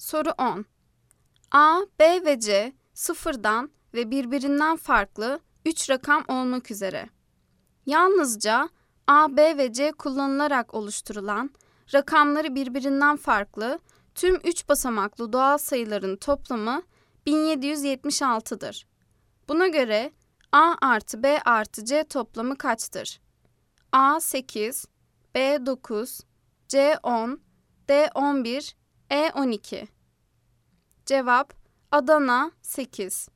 Soru 10. A, B ve C sıfırdan ve birbirinden farklı 3 rakam olmak üzere. Yalnızca A, B ve C kullanılarak oluşturulan rakamları birbirinden farklı tüm 3 basamaklı doğal sayıların toplamı 1776'dır. Buna göre A artı B artı C toplamı kaçtır? A 8, B 9, C 10, D 11, E 12. Cevap Adana 8.